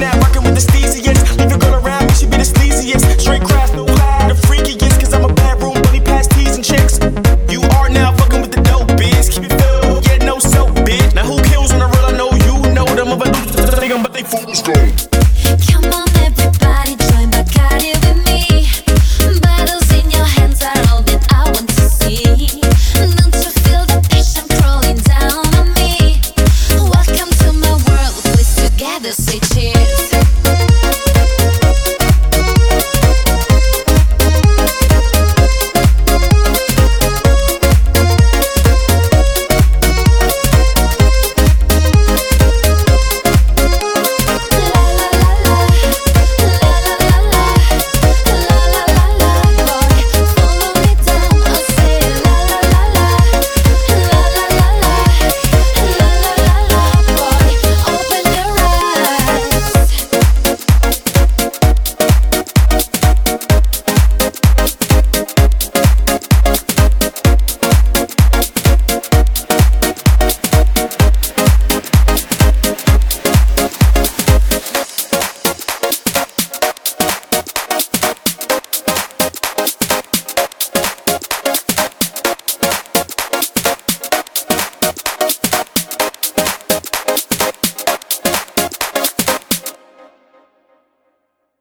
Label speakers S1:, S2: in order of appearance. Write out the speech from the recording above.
S1: now, rocking with the steeziest. Leave your girl around me, she be the sleaziest. Straight craft, no lie, the freakiest. Cause I'm a bad room bunny past teasing chicks. You are now fucking with the dope biz. Keep it filled, yeah, no soap, bitch. Now who kills on the real? I know you know them. Of a nigga, but they fools go.
S2: Come on, everybody, join Bacardi with me. Bottles in your hands are all that I want to see. Don't you feel the passion crawling down on me? Welcome to my world, let's together say cheers.